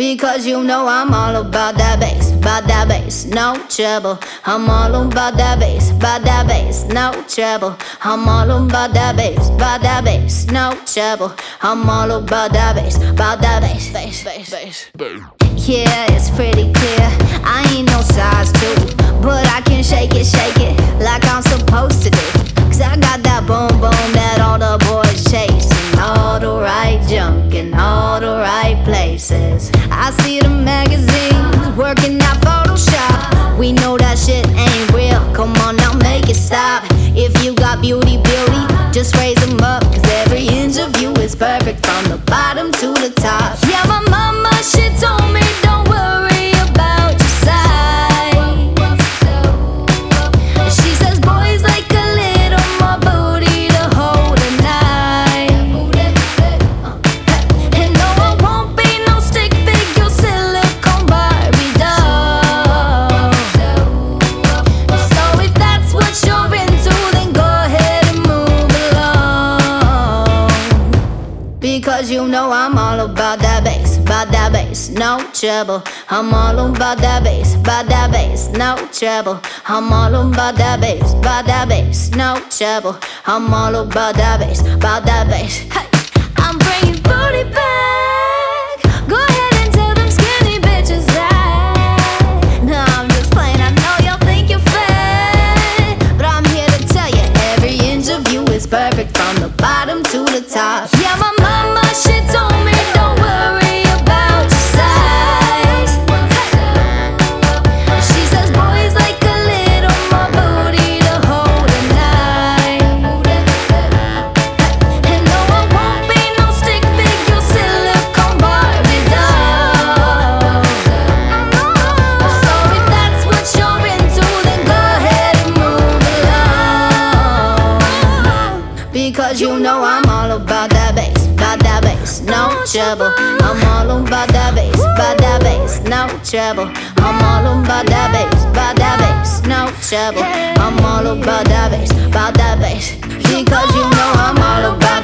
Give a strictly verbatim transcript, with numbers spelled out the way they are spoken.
Because you know I'm all about that bass, about that bass, no trouble. I'm all about that bass, about that bass, no trouble. I'm all about that bass, about that bass, no trouble. I'm all about that bass, about that bass, bass, bass, bass. Yeah, it's pretty clear, I ain't no size two, but I can shake it, shake it like I'm supposed to do. Cause I got that boom boom that all the boys chasing, all the right junk in all the right places. I see the magazines working out Photoshop. We know that shit ain't real, come on now make it stop. If you got beauty, beauty, just raise them up. Cause every inch of you is perfect from the bottom to the top. Yeah, my mama, she told me don't worry about your size. She says boys like a little more booty to hold a knife. And no, I won't be no stick figure silicone Barbie doll. So if that's what you're into, then go ahead and move along. Because you know I'm all about that bass, about that bass, no trouble. I'm all about that bass, about that bass, no trouble. I'm all about that bass, about that bass, no trouble. I'm all about that bass, about that bass. Hey, I'm bringing booty back. Go ahead and tell them skinny bitches that. No, I'm just playing, I know y'all think you're fat, but I'm here to tell you every inch of you is perfect from the bottom to the top. Yeah, my mama, she told me don't worry about your size. She says boys like a little more booty to hold a knife. And no, I won't be no stick figure silicone Barbie doll. So if that's what you're into, then go ahead and move along. Because you know I'm all about that bass, about that bass, no trouble. I'm all about that bass, about that bass, no trouble. I'm all about that bass, about that bass, no trouble. I'm all about that bass, about that bass. Because you know I'm all about